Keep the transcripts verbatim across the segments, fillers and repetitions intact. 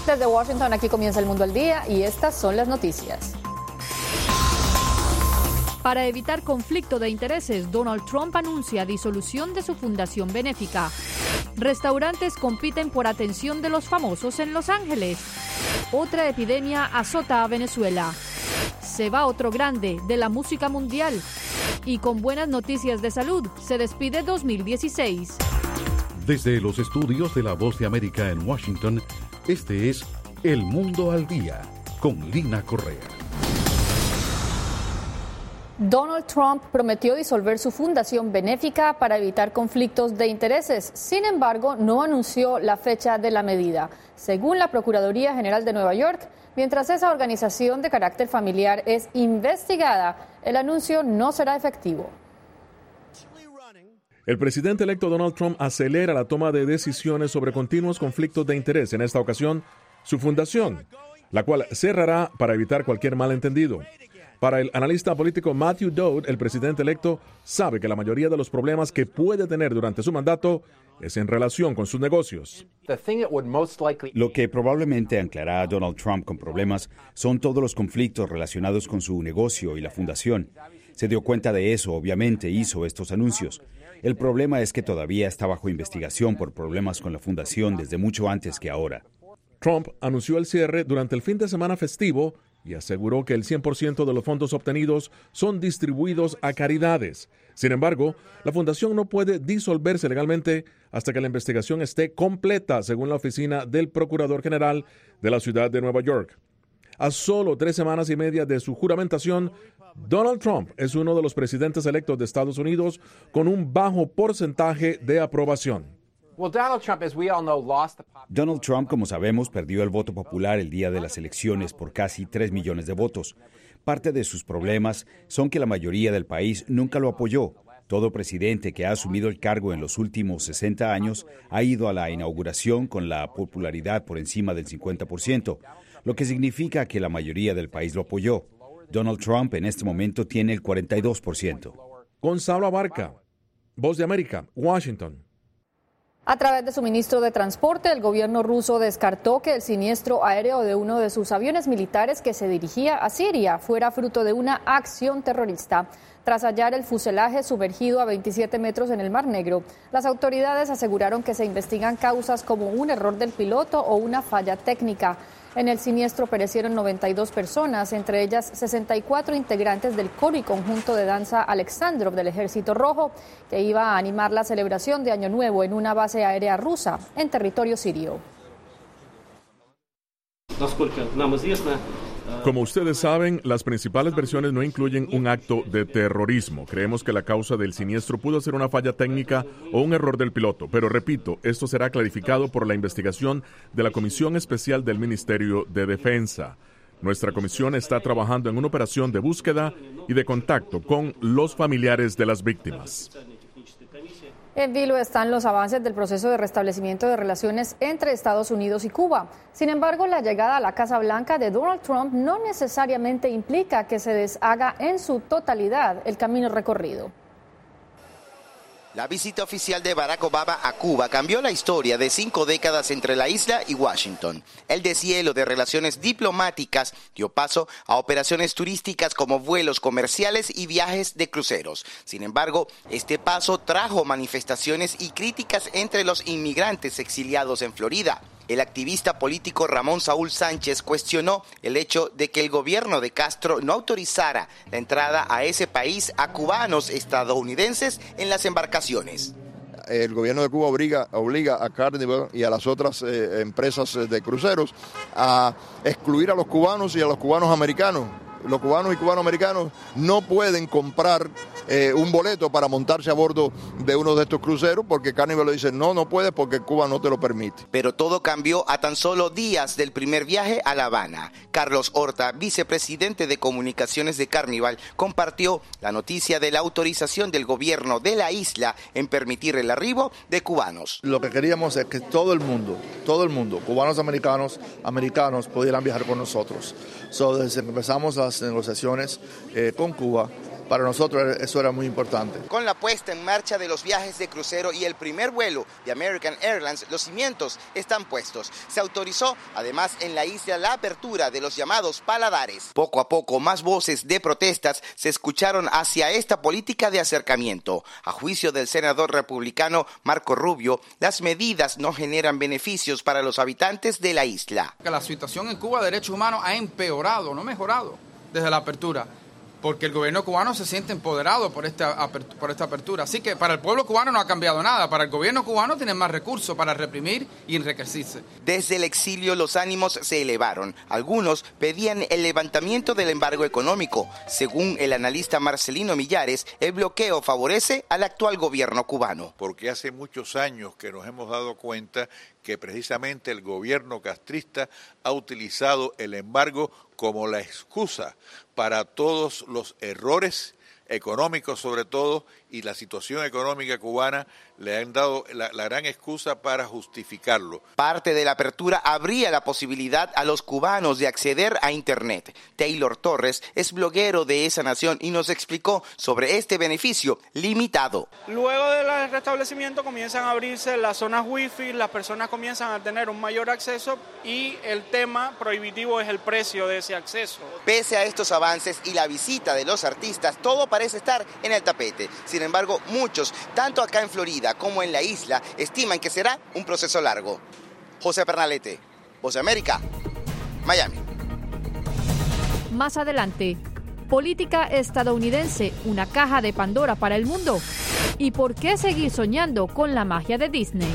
Desde Washington, aquí comienza El Mundo al Día y estas son las noticias. Para evitar conflicto de intereses, Donald Trump anuncia disolución de su fundación benéfica. Restaurantes compiten por atención de los famosos en Los Ángeles. Otra epidemia azota a Venezuela. Se va otro grande de la música mundial. Y con buenas noticias de salud, se despide dos mil dieciséis. Desde los estudios de La Voz de América en Washington, este es El Mundo al Día, con Lina Correa. Donald Trump prometió disolver su fundación benéfica para evitar conflictos de intereses. Sin embargo, no anunció la fecha de la medida. Según la Procuraduría General de Nueva York, mientras esa organización de carácter familiar es investigada, el anuncio no será efectivo. El presidente electo Donald Trump acelera la toma de decisiones sobre continuos conflictos de interés. En esta ocasión, su fundación, la cual cerrará para evitar cualquier malentendido. Para el analista político Matthew Dowd, el presidente electo sabe que la mayoría de los problemas que puede tener durante su mandato es en relación con sus negocios. Lo que probablemente anclará a Donald Trump con problemas son todos los conflictos relacionados con su negocio y la fundación. Se dio cuenta de eso, obviamente, hizo estos anuncios. El problema es que todavía está bajo investigación por problemas con la fundación desde mucho antes que ahora. Trump anunció el cierre durante el fin de semana festivo y aseguró que el cien por ciento de los fondos obtenidos son distribuidos a caridades. Sin embargo, la fundación no puede disolverse legalmente hasta que la investigación esté completa, según la oficina del Procurador General de la ciudad de Nueva York. A solo tres semanas y media de su juramentación, Donald Trump es uno de los presidentes electos de Estados Unidos con un bajo porcentaje de aprobación. Donald Trump, como sabemos, perdió el voto popular el día de las elecciones por casi tres millones de votos. Parte de sus problemas son que la mayoría del país nunca lo apoyó. Todo presidente que ha asumido el cargo en los últimos sesenta años ha ido a la inauguración con la popularidad por encima del cincuenta por ciento, lo que significa que la mayoría del país lo apoyó. Donald Trump en este momento tiene el cuarenta y dos por ciento. Gonzalo Abarca, Voz de América, Washington. A través de su ministro de Transporte, el gobierno ruso descartó que el siniestro aéreo de uno de sus aviones militares que se dirigía a Siria fuera fruto de una acción terrorista. Tras hallar el fuselaje sumergido a veintisiete metros en el Mar Negro, las autoridades aseguraron que se investigan causas como un error del piloto o una falla técnica. En el siniestro perecieron noventa y dos personas, entre ellas sesenta y cuatro integrantes del coro y conjunto de danza Alexandrov del Ejército Rojo, que iba a animar la celebración de Año Nuevo en una base aérea rusa en territorio sirio. Como ustedes saben, las principales versiones no incluyen un acto de terrorismo. Creemos que la causa del siniestro pudo ser una falla técnica o un error del piloto, pero repito, esto será clarificado por la investigación de la Comisión Especial del Ministerio de Defensa. Nuestra comisión está trabajando en una operación de búsqueda y de contacto con los familiares de las víctimas. En vilo están los avances del proceso de restablecimiento de relaciones entre Estados Unidos y Cuba. Sin embargo, la llegada a la Casa Blanca de Donald Trump no necesariamente implica que se deshaga en su totalidad el camino recorrido. La visita oficial de Barack Obama a Cuba cambió la historia de cinco décadas entre la isla y Washington. El deshielo de relaciones diplomáticas dio paso a operaciones turísticas como vuelos comerciales y viajes de cruceros. Sin embargo, este paso trajo manifestaciones y críticas entre los inmigrantes exiliados en Florida. El activista político Ramón Saúl Sánchez cuestionó el hecho de que el gobierno de Castro no autorizara la entrada a ese país a cubanos estadounidenses en las embarcaciones. El gobierno de Cuba obliga, obliga a Carnival y a las otras eh, empresas de cruceros a excluir a los cubanos y a los cubanos americanos. Los cubanos y cubanos americanos no pueden comprar eh, un boleto para montarse a bordo de uno de estos cruceros porque Carnival le dice no, no puedes porque Cuba no te lo permite. Pero todo cambió a tan solo días del primer viaje a La Habana. Carlos Horta, vicepresidente de comunicaciones de Carnival, compartió la noticia de la autorización del gobierno de la isla en permitir el arribo de cubanos. Lo que queríamos es que todo el mundo, todo el mundo, cubanos, americanos, americanos, pudieran viajar con nosotros. So, desde que empezamos las negociaciones eh, con Cuba, para nosotros eso era muy importante. Con la puesta en marcha de los viajes de crucero y el primer vuelo de American Airlines, los cimientos están puestos. Se autorizó, además, en la isla la apertura de los llamados paladares. Poco a poco, más voces de protestas se escucharon hacia esta política de acercamiento. A juicio del senador republicano Marco Rubio, las medidas no generan beneficios para los habitantes de la isla. La situación en Cuba de derechos humanos ha empeorado, no mejorado, desde la apertura, porque el gobierno cubano se siente empoderado por esta, por esta apertura. Así que para el pueblo cubano no ha cambiado nada. Para el gobierno cubano tiene más recursos para reprimir y enriquecerse. Desde el exilio los ánimos se elevaron. Algunos pedían el levantamiento del embargo económico. Según el analista Marcelino Millares, el bloqueo favorece al actual gobierno cubano. Porque hace muchos años que nos hemos dado cuenta que precisamente el gobierno castrista ha utilizado el embargo como la excusa para todos los errores económicos sobre todo, y la situación económica cubana le han dado la, la gran excusa para justificarlo. Parte de la apertura abría la posibilidad a los cubanos de acceder a Internet. Taylor Torres es bloguero de esa nación y nos explicó sobre este beneficio limitado. Luego del restablecimiento comienzan a abrirse las zonas wifi, las personas comienzan a tener un mayor acceso y el tema prohibitivo es el precio de ese acceso. Pese a estos avances y la visita de los artistas, todo parece estar en el tapete. Sin embargo, muchos, tanto acá en Florida como en la isla, estiman que será un proceso largo. José Pernalete, Voz de América, Miami. Más adelante, política estadounidense, una caja de Pandora para el mundo. ¿Y por qué seguir soñando con la magia de Disney?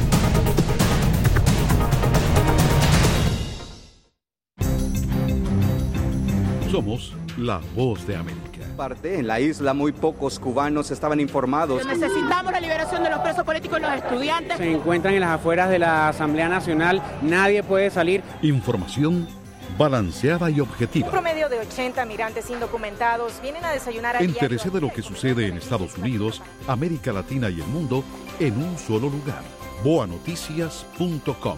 Somos la Voz de América. En la isla muy pocos cubanos estaban informados. Necesitamos la liberación de los presos políticos y los estudiantes. Se encuentran en las afueras de la Asamblea Nacional, nadie puede salir. Información balanceada y objetiva. Un promedio de ochenta migrantes indocumentados vienen a desayunar a Entérese de lo que sucede en Estados Unidos, América Latina y el mundo en un solo lugar. boa noticias punto com.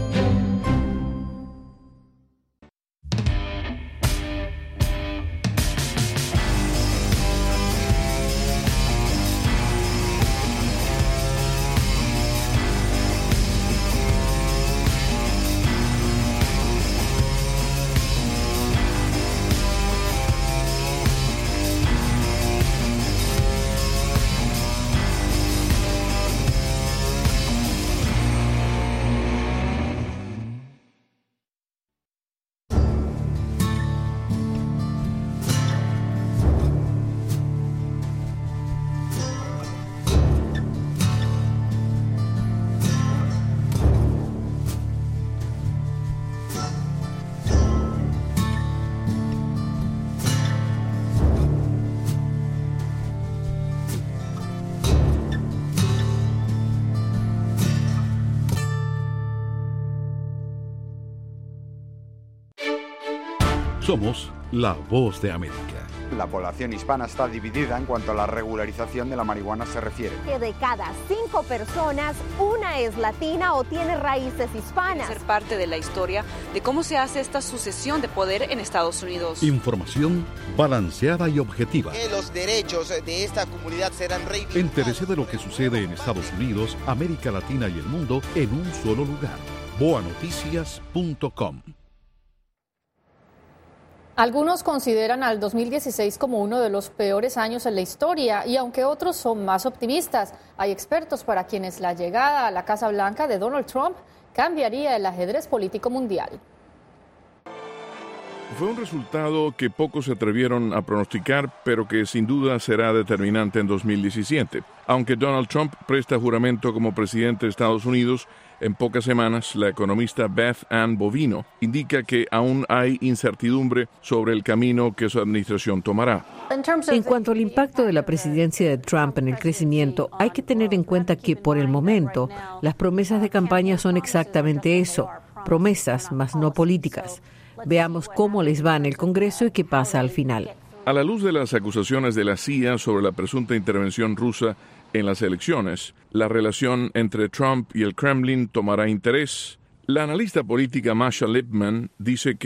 Somos la Voz de América. La población hispana está dividida en cuanto a la regularización de la marihuana se refiere. Que de cada cinco personas, una es latina o tiene raíces hispanas. Ser parte de la historia de cómo se hace esta sucesión de poder en Estados Unidos. Información balanceada y objetiva. Que los derechos de esta comunidad serán reivindicados. Entérese de lo que sucede en Estados Unidos, América Latina y el mundo en un solo lugar. boa noticias punto com. Algunos consideran al dos mil dieciséis como uno de los peores años en la historia y aunque otros son más optimistas, hay expertos para quienes la llegada a la Casa Blanca de Donald Trump cambiaría el ajedrez político mundial. Fue un resultado que pocos se atrevieron a pronosticar, pero que sin duda será determinante en dos mil diecisiete. Aunque Donald Trump presta juramento como presidente de Estados Unidos, en pocas semanas la economista Beth Ann Bovino indica que aún hay incertidumbre sobre el camino que su administración tomará. En cuanto al impacto de la presidencia de Trump en el crecimiento, hay que tener en cuenta que por el momento las promesas de campaña son exactamente eso, promesas, mas no políticas. Veamos cómo les va en el Congreso y qué pasa al final. A la luz de las acusaciones de la C I A sobre la presunta intervención rusa en las elecciones, la relación entre Trump y el Kremlin tomará interés. La analista política Masha Lipman dice que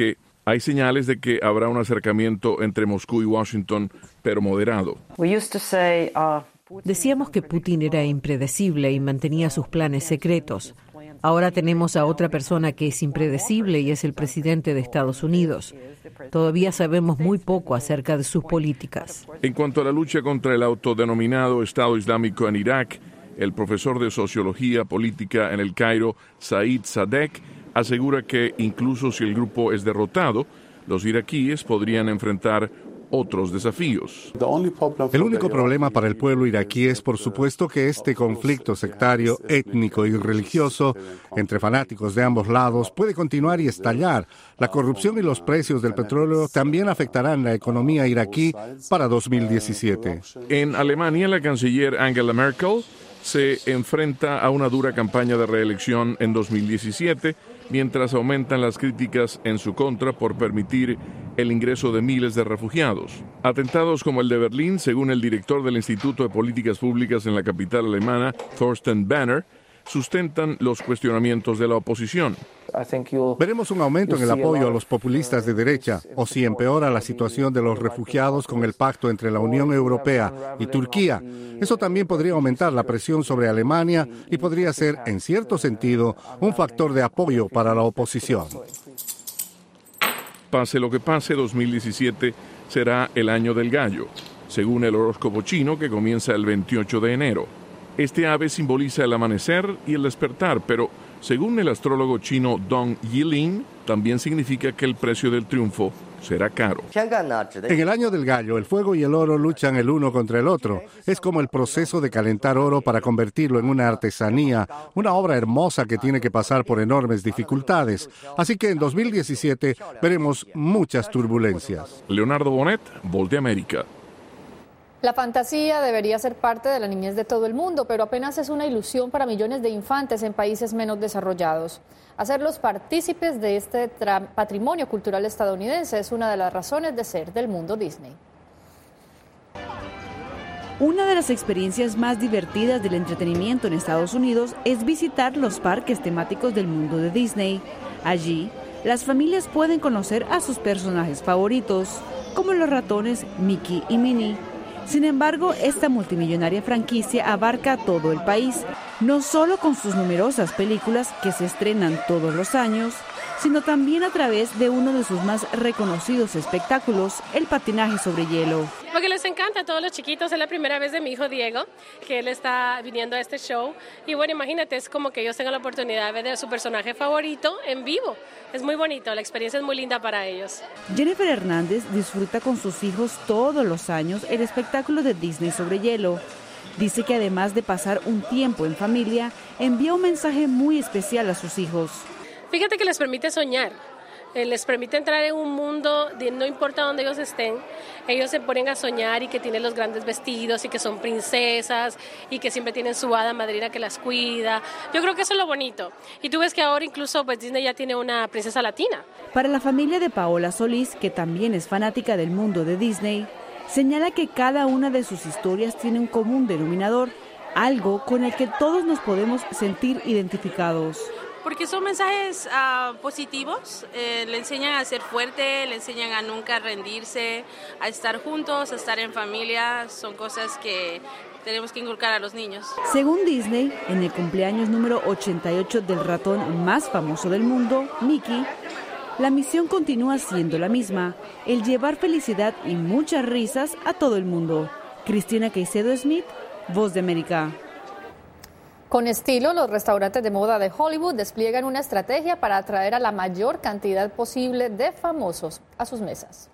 Hay señales de que habrá un acercamiento entre Moscú y Washington, pero moderado. Decíamos que Putin era impredecible y mantenía sus planes secretos. Ahora tenemos a otra persona que es impredecible y es el presidente de Estados Unidos. Todavía sabemos muy poco acerca de sus políticas. En cuanto a la lucha contra el autodenominado Estado Islámico en Irak, el profesor de Sociología Política en el Cairo, Said Sadek, asegura que incluso si el grupo es derrotado, los iraquíes podrían enfrentar otros desafíos. El único problema para el pueblo iraquí es, por supuesto, que este conflicto sectario, étnico y religioso entre fanáticos de ambos lados puede continuar y estallar. La corrupción y los precios del petróleo también afectarán la economía iraquí para dos mil diecisiete. En Alemania, la canciller Angela Merkel se enfrenta a una dura campaña de reelección en dos mil diecisiete, mientras aumentan las críticas en su contra por permitir el ingreso de miles de refugiados. Atentados como el de Berlín, según el director del Instituto de Políticas Públicas en la capital alemana, Thorsten Banner, sustentan los cuestionamientos de la oposición. Veremos un aumento en el apoyo a los populistas de derecha, o si empeora la situación de los refugiados con el pacto entre la Unión Europea y Turquía. Eso también podría aumentar la presión sobre Alemania y podría ser, en cierto sentido, un factor de apoyo para la oposición. Pase lo que pase, dos mil diecisiete será el año del gallo, según el horóscopo chino que comienza el veintiocho de enero. Este ave simboliza el amanecer y el despertar, pero según el astrólogo chino Dong Yilin, también significa que el precio del triunfo será caro. En el año del gallo, el fuego y el oro luchan el uno contra el otro. Es como el proceso de calentar oro para convertirlo en una artesanía, una obra hermosa que tiene que pasar por enormes dificultades. Así que en dos mil diecisiete veremos muchas turbulencias. Leonardo Bonet, Voz de América. La fantasía debería ser parte de la niñez de todo el mundo, pero apenas es una ilusión para millones de infantes en países menos desarrollados. Hacerlos partícipes de este patrimonio cultural estadounidense es una de las razones de ser del mundo Disney. Una de las experiencias más divertidas del entretenimiento en Estados Unidos es visitar los parques temáticos del mundo de Disney. Allí, las familias pueden conocer a sus personajes favoritos, como los ratones Mickey y Minnie. Sin embargo, esta multimillonaria franquicia abarca todo el país, no solo con sus numerosas películas que se estrenan todos los años, sino también a través de uno de sus más reconocidos espectáculos, el patinaje sobre hielo. Porque les encanta a todos los chiquitos, es la primera vez de mi hijo Diego, que él está viniendo a este show. Y bueno, imagínate, es como que ellos tengan la oportunidad de ver a su personaje favorito en vivo. Es muy bonito, la experiencia es muy linda para ellos. Jennifer Hernández disfruta con sus hijos todos los años el espectáculo de Disney sobre hielo. Dice que además de pasar un tiempo en familia, envía un mensaje muy especial a sus hijos. Fíjate que les permite soñar, eh, les permite entrar en un mundo, de, no importa dónde ellos estén, ellos se ponen a soñar y que tienen los grandes vestidos y que son princesas y que siempre tienen su hada madrina que las cuida. Yo creo que eso es lo bonito. Y tú ves que ahora incluso pues, Disney ya tiene una princesa latina. Para la familia de Paola Solís, que también es fanática del mundo de Disney, señala que cada una de sus historias tiene un común denominador, algo con el que todos nos podemos sentir identificados. Porque son mensajes uh, positivos, eh, le enseñan a ser fuerte, le enseñan a nunca rendirse, a estar juntos, a estar en familia, son cosas que tenemos que inculcar a los niños. Según Disney, en el cumpleaños número ochenta y ocho del ratón más famoso del mundo, Mickey, la misión continúa siendo la misma, el llevar felicidad y muchas risas a todo el mundo. Cristina Caicedo Smith, Voz de América. Con estilo, los restaurantes de moda de Hollywood despliegan una estrategia para atraer a la mayor cantidad posible de famosos a sus mesas.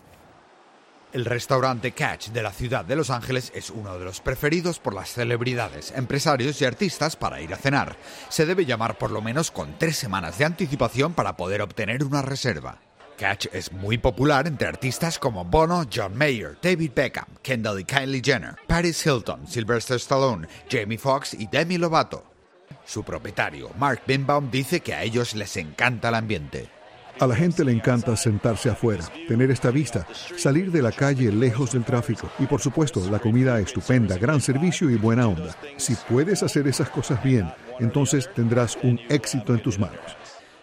El restaurante Catch de la ciudad de Los Ángeles es uno de los preferidos por las celebridades, empresarios y artistas para ir a cenar. Se debe llamar por lo menos con tres semanas de anticipación para poder obtener una reserva. Catch es muy popular entre artistas como Bono, John Mayer, David Beckham, Kendall y Kylie Jenner, Paris Hilton, Sylvester Stallone, Jamie Foxx y Demi Lovato. Su propietario, Mark Birnbaum, dice que a ellos les encanta el ambiente. A la gente le encanta sentarse afuera, tener esta vista, salir de la calle lejos del tráfico y, por supuesto, la comida estupenda, gran servicio y buena onda. Si puedes hacer esas cosas bien, entonces tendrás un éxito en tus manos.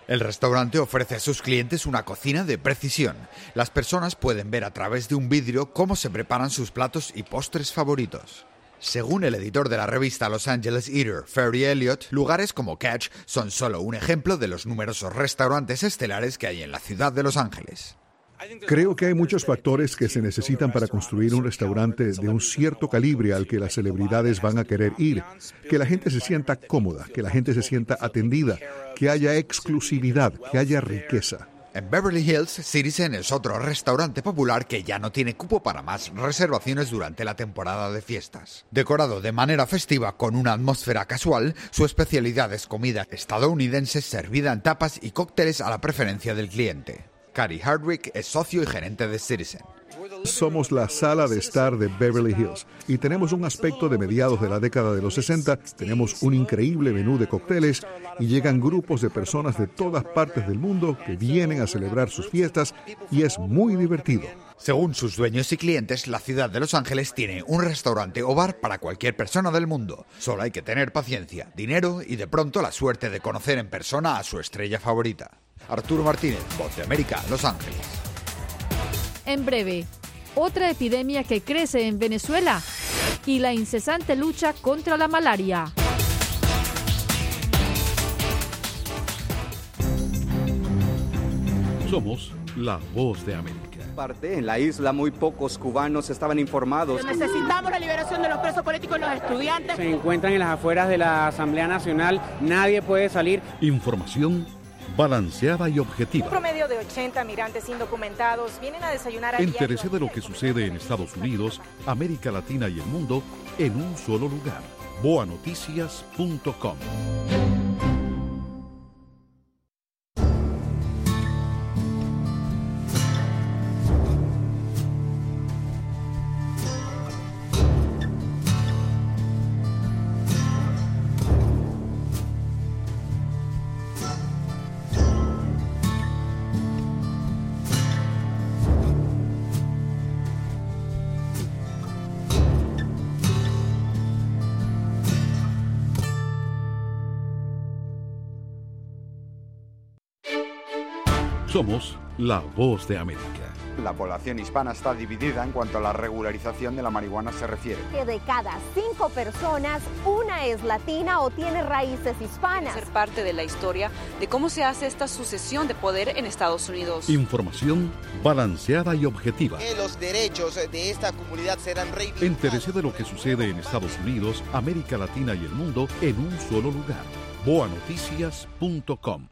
El restaurante ofrece a sus clientes una cocina de precisión. Las personas pueden ver a través de un vidrio cómo se preparan sus platos y postres favoritos. Según el editor de la revista Los Angeles Eater, Ferry Elliott, lugares como Catch son solo un ejemplo de los numerosos restaurantes estelares que hay en la ciudad de Los Ángeles. Creo que hay muchos factores que se necesitan para construir un restaurante de un cierto calibre al que las celebridades van a querer ir. Que la gente se sienta cómoda, que la gente se sienta atendida, que haya exclusividad, que haya riqueza. En Beverly Hills, Citizen es otro restaurante popular que ya no tiene cupo para más reservaciones durante la temporada de fiestas. Decorado de manera festiva con una atmósfera casual, su especialidad es comida estadounidense servida en tapas y cócteles a la preferencia del cliente. Cary Hardwick es socio y gerente de Citizen. Somos la sala de estar de Beverly Hills y tenemos un aspecto de mediados de la década de los sesenta. Tenemos un increíble menú de cócteles y llegan grupos de personas de todas partes del mundo que vienen a celebrar sus fiestas y es muy divertido. Según sus dueños y clientes, la ciudad de Los Ángeles tiene un restaurante o bar para cualquier persona del mundo. Solo hay que tener paciencia, dinero y de pronto la suerte de conocer en persona a su estrella favorita. Arturo Martínez, Voz de América, Los Ángeles. En breve, otra epidemia que crece en Venezuela y la incesante lucha contra la malaria. Somos la Voz de América. Parte en la isla muy pocos cubanos estaban informados. Necesitamos la liberación de los presos políticos y los estudiantes. Se encuentran en las afueras de la Asamblea Nacional, nadie puede salir. Información balanceada y objetiva. Un promedio de ochenta migrantes indocumentados vienen a desayunar a Entérese de lo que sucede en Estados Unidos, América Latina y el mundo en un solo lugar. boa noticias punto com. Somos la Voz de América. La población hispana está dividida en cuanto a la regularización de la marihuana se refiere. Que de cada cinco personas, una es latina o tiene raíces hispanas. Ser parte de la historia de cómo se hace esta sucesión de poder en Estados Unidos. Información balanceada y objetiva. Que los derechos de esta comunidad serán reivindicados. Entérese de lo que sucede en Estados Unidos, América Latina y el mundo en un solo lugar. boa noticias punto com.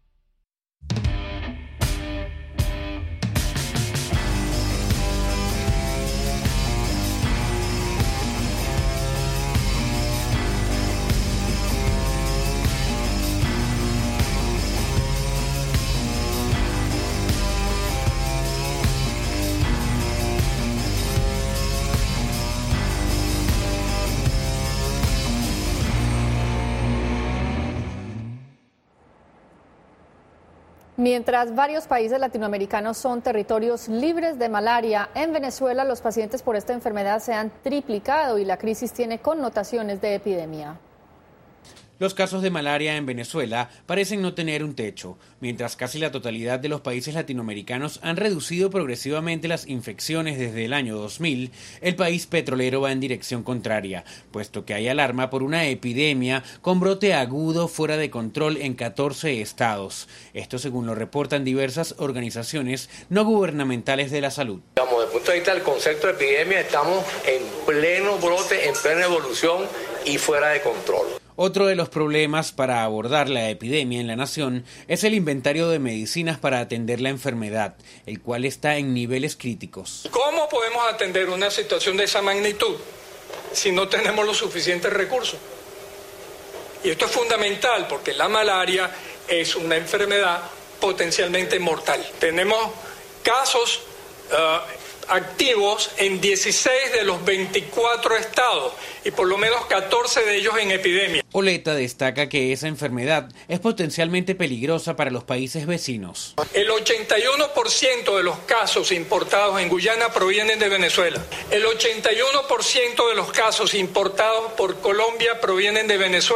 Mientras varios países latinoamericanos son territorios libres de malaria, en Venezuela los pacientes por esta enfermedad se han triplicado y la crisis tiene connotaciones de epidemia. Los casos de malaria en Venezuela parecen no tener un techo, mientras casi la totalidad de los países latinoamericanos han reducido progresivamente las infecciones desde el año dos mil, el país petrolero va en dirección contraria, puesto que hay alarma por una epidemia con brote agudo fuera de control en catorce estados. Esto según lo reportan diversas organizaciones no gubernamentales de la salud. Desde el punto de vista del concepto de epidemia, estamos en pleno brote, en plena evolución y fuera de control. Otro de los problemas para abordar la epidemia en la nación es el inventario de medicinas para atender la enfermedad, el cual está en niveles críticos. ¿Cómo podemos atender una situación de esa magnitud si no tenemos los suficientes recursos? Y esto es fundamental porque la malaria es una enfermedad potencialmente mortal. Tenemos casos uh, activos en dieciséis de los veinticuatro estados y por lo menos catorce de ellos en epidemia. Oleta destaca que esa enfermedad es potencialmente peligrosa para los países vecinos. El ochenta y uno por ciento de los casos importados en Guyana provienen de Venezuela. El ochenta y uno por ciento de los casos importados por Colombia provienen de Venezuela.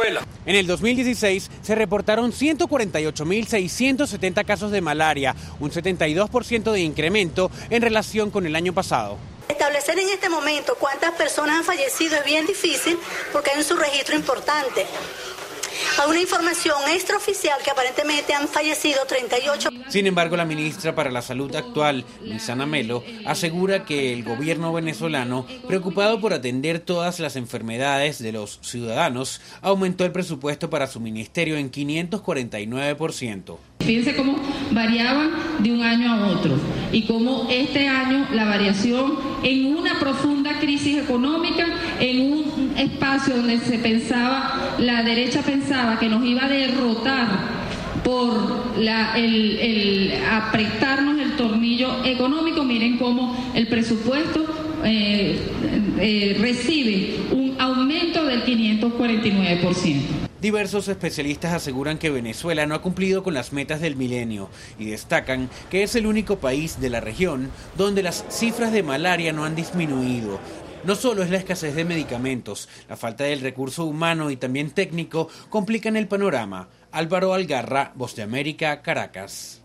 En el dos mil dieciséis se reportaron ciento cuarenta y ocho mil seiscientos setenta casos de malaria, un setenta y dos por ciento de incremento en relación con el año pasado. Establecer en este momento cuántas personas han fallecido es bien difícil porque hay un subregistro importante. Hay una información extraoficial que aparentemente han fallecido treinta y ocho. Sin embargo, la ministra para la Salud actual, Luisana Melo, asegura que el gobierno venezolano, preocupado por atender todas las enfermedades de los ciudadanos, aumentó el presupuesto para su ministerio en quinientos cuarenta y nueve por ciento. Fíjense cómo variaban de un año a otro y cómo este año la variación en una profunda crisis económica, en un espacio donde se pensaba, la derecha pensaba que nos iba a derrotar por la, el, el apretarnos el tornillo económico. Miren cómo el presupuesto eh, eh, recibe un aumento del quinientos cuarenta y nueve por ciento. Diversos especialistas aseguran que Venezuela no ha cumplido con las metas del milenio y destacan que es el único país de la región donde las cifras de malaria no han disminuido. No solo es la escasez de medicamentos, la falta del recurso humano y también técnico complican el panorama. Álvaro Algarra, Voz de América, Caracas.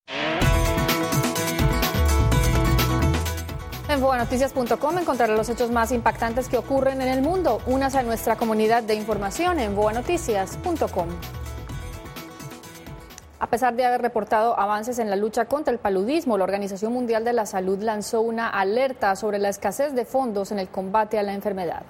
En boa noticias punto com encontrará los hechos más impactantes que ocurren en el mundo. Únase a nuestra comunidad de información en boa noticias punto com. A pesar de haber reportado avances en la lucha contra el paludismo, la Organización Mundial de la Salud lanzó una alerta sobre la escasez de fondos en el combate a la enfermedad.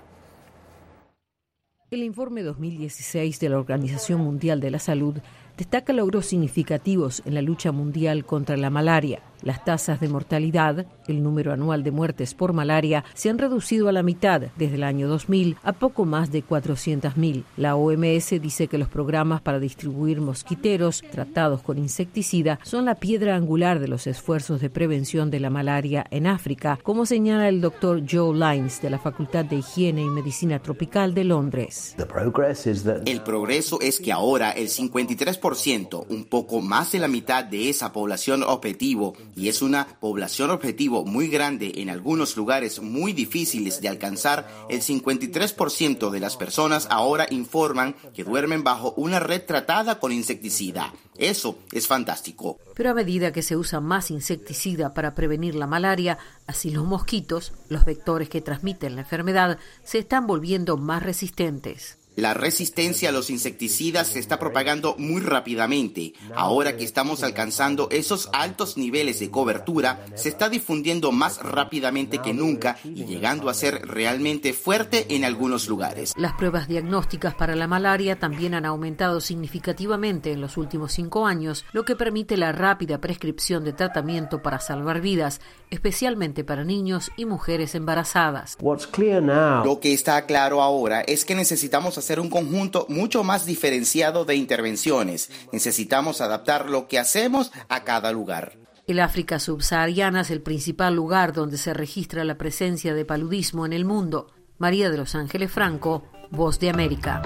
El informe dos mil dieciséis de la Organización Mundial de la Salud destaca logros significativos en la lucha mundial contra la malaria. Las tasas de mortalidad, el número anual de muertes por malaria, se han reducido a la mitad desde el año dos mil a poco más de cuatrocientos mil. La O M S dice que los programas para distribuir mosquiteros tratados con insecticida son la piedra angular de los esfuerzos de prevención de la malaria en África, como señala el doctor Joe Lyons de la Facultad de Higiene y Medicina Tropical de Londres. El progreso es que ahora el cincuenta y tres por ciento, un poco más de la mitad de esa población objetivo, y es una población objetivo muy grande en algunos lugares muy difíciles de alcanzar, el cincuenta y tres por ciento de las personas ahora informan que duermen bajo una red tratada con insecticida. Eso es fantástico. Pero a medida que se usa más insecticida para prevenir la malaria, así los mosquitos, los vectores que transmiten la enfermedad, se están volviendo más resistentes. La resistencia a los insecticidas se está propagando muy rápidamente. Ahora que estamos alcanzando esos altos niveles de cobertura, se está difundiendo más rápidamente que nunca y llegando a ser realmente fuerte en algunos lugares. Las pruebas diagnósticas para la malaria también han aumentado significativamente en los últimos cinco años, lo que permite la rápida prescripción de tratamiento para salvar vidas, especialmente para niños y mujeres embarazadas. Lo que está claro ahora es que necesitamos hacer un conjunto mucho más diferenciado de intervenciones. Necesitamos adaptar lo que hacemos a cada lugar. El África subsahariana es el principal lugar donde se registra la presencia de paludismo en el mundo. María de los Ángeles Franco, Voz de América.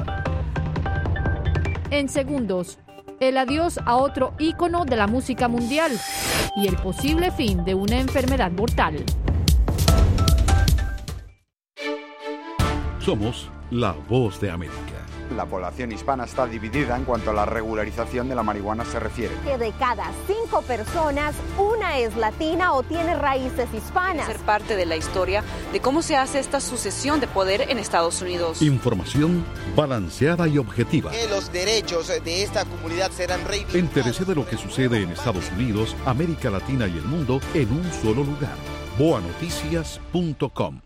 En segundos, el adiós a otro ícono de la música mundial y el posible fin de una enfermedad mortal. Somos la Voz de América. La población hispana está dividida en cuanto a la regularización de la marihuana se refiere. Que de cada cinco personas, una es latina o tiene raíces hispanas. Ser parte de la historia de cómo se hace esta sucesión de poder en Estados Unidos. Información balanceada y objetiva. Que los derechos de esta comunidad serán reivindicados. Entérese de lo que sucede en Estados Unidos, América Latina y el mundo en un solo lugar. boa noticias punto com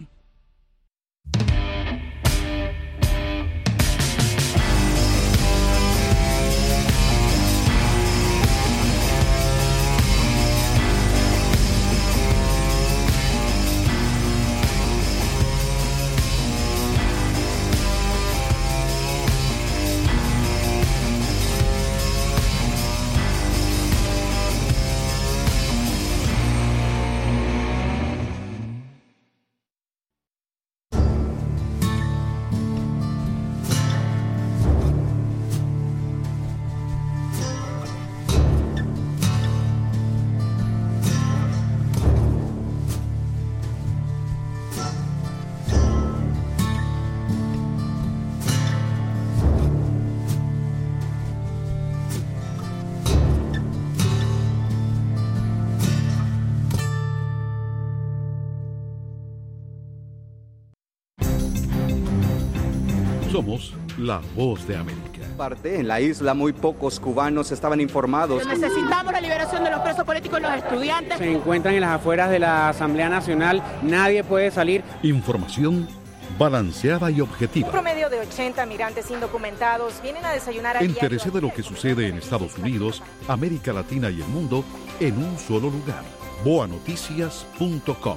Somos la voz de América. Parte en la isla muy pocos cubanos estaban informados. Necesitamos la liberación de los presos políticos y los estudiantes. Se encuentran en las afueras de la Asamblea Nacional, nadie puede salir. Información balanceada y objetiva. Un promedio de ochenta migrantes indocumentados vienen a desayunar a Entérese de lo que sucede en Estados Unidos, América Latina y el mundo en un solo lugar. boa noticias punto com.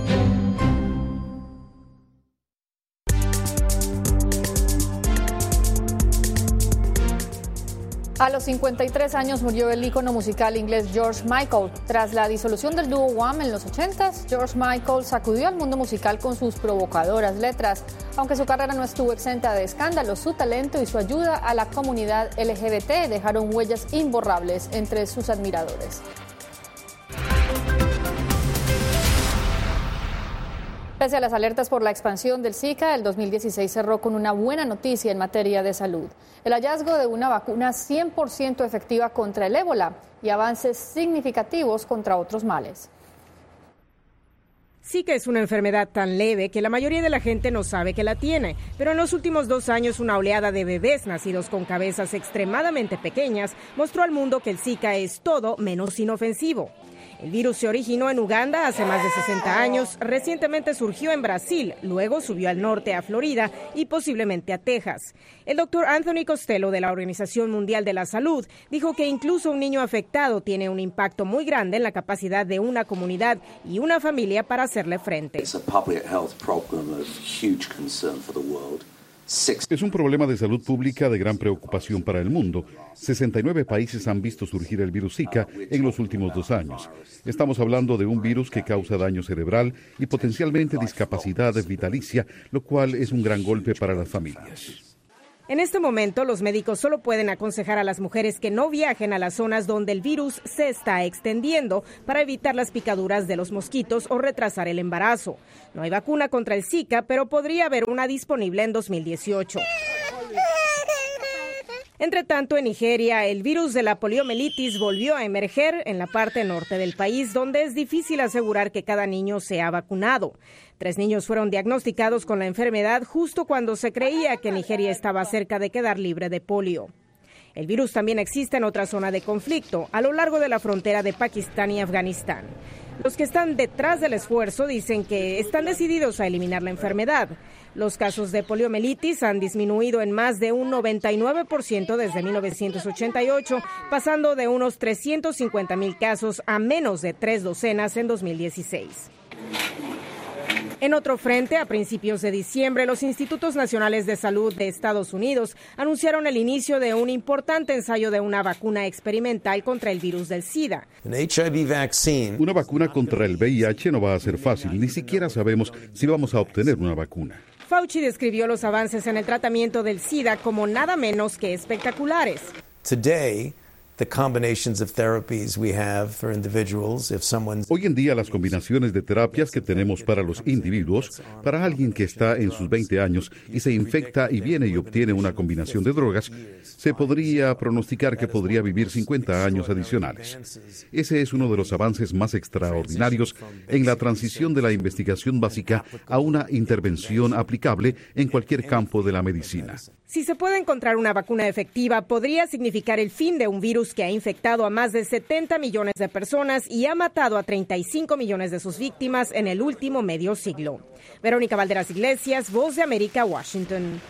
A los cincuenta y tres años murió el ícono musical inglés George Michael. Tras la disolución del dúo Wham en los ochentas, George Michael sacudió al mundo musical con sus provocadoras letras. Aunque su carrera no estuvo exenta de escándalos, su talento y su ayuda a la comunidad L G B T dejaron huellas imborrables entre sus admiradores. Pese a las alertas por la expansión del Zika, el dos mil dieciséis cerró con una buena noticia en materia de salud. El hallazgo de una vacuna cien por ciento efectiva contra el ébola y avances significativos contra otros males. Zika es una enfermedad tan leve que la mayoría de la gente no sabe que la tiene, pero en los últimos dos años una oleada de bebés nacidos con cabezas extremadamente pequeñas mostró al mundo que el Zika es todo menos inofensivo. El virus se originó en Uganda hace más de sesenta años, recientemente surgió en Brasil, luego subió al norte a Florida y posiblemente a Texas. El doctor Anthony Costello de la Organización Mundial de la Salud dijo que incluso un niño afectado tiene un impacto muy grande en la capacidad de una comunidad y una familia para hacerle frente. Es un problema de salud pública de gran preocupación para el mundo. sesenta y nueve países han visto surgir el virus Zika en los últimos dos años. Estamos hablando de un virus que causa daño cerebral y potencialmente discapacidad vitalicia, lo cual es un gran golpe para las familias. En este momento, los médicos solo pueden aconsejar a las mujeres que no viajen a las zonas donde el virus se está extendiendo para evitar las picaduras de los mosquitos o retrasar el embarazo. No hay vacuna contra el Zika, pero podría haber una disponible en dos mil dieciocho. Entre tanto, en Nigeria, el virus de la poliomielitis volvió a emerger en la parte norte del país, donde es difícil asegurar que cada niño sea vacunado. Tres niños fueron diagnosticados con la enfermedad justo cuando se creía que Nigeria estaba cerca de quedar libre de polio. El virus también existe en otra zona de conflicto, a lo largo de la frontera de Pakistán y Afganistán. Los que están detrás del esfuerzo dicen que están decididos a eliminar la enfermedad. Los casos de poliomielitis han disminuido en más de un noventa y nueve por ciento desde mil novecientos ochenta y ocho, pasando de unos trescientos cincuenta mil casos a menos de tres docenas en dos mil dieciséis. En otro frente, a principios de diciembre, los Institutos Nacionales de Salud de Estados Unidos anunciaron el inicio de un importante ensayo de una vacuna experimental contra el virus del SIDA. Una vacuna contra el V I H no va a ser fácil, ni siquiera sabemos si vamos a obtener una vacuna. Fauci describió los avances en el tratamiento del SIDA como nada menos que espectaculares. Today, the combinations of therapies we have for individuals, if someone... Hoy en día las combinaciones de terapias que tenemos para los individuos, para alguien que está en sus veinte años y se infecta y viene y obtiene una combinación de drogas, se podría pronosticar que podría vivir cincuenta años adicionales. Ese es uno de los avances más extraordinarios en la transición de la investigación básica a una intervención aplicable en cualquier campo de la medicina. Si se puede encontrar una vacuna efectiva, podría significar el fin de un virus que ha infectado a más de setenta millones de personas y ha matado a treinta y cinco millones de sus víctimas en el último medio siglo. Verónica Valderas Iglesias, Voz de América, Washington.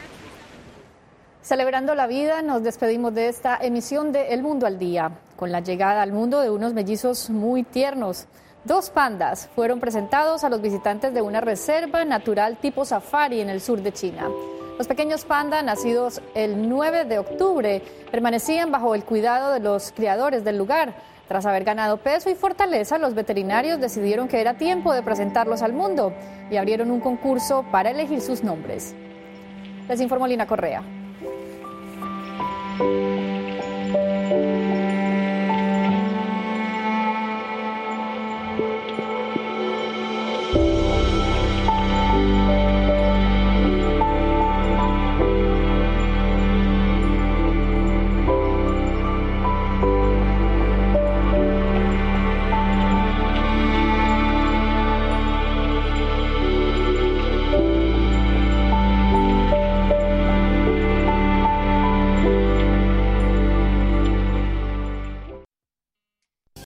Celebrando la vida, nos despedimos de esta emisión de El Mundo al Día, con la llegada al mundo de unos mellizos muy tiernos. Dos pandas fueron presentados a los visitantes de una reserva natural tipo safari en el sur de China. Los pequeños pandas, nacidos el nueve de octubre, permanecían bajo el cuidado de los criadores del lugar. Tras haber ganado peso y fortaleza, los veterinarios decidieron que era tiempo de presentarlos al mundo y abrieron un concurso para elegir sus nombres. Les informó Lina Correa.